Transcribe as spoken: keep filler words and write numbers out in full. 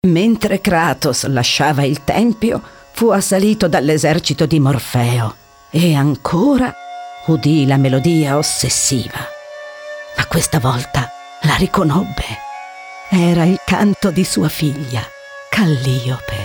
Mentre Kratos lasciava il tempio, fu assalito dall'esercito di Morfeo e ancora udì la melodia ossessiva. Ma questa volta la riconobbe. Era il canto di sua figlia, Calliope.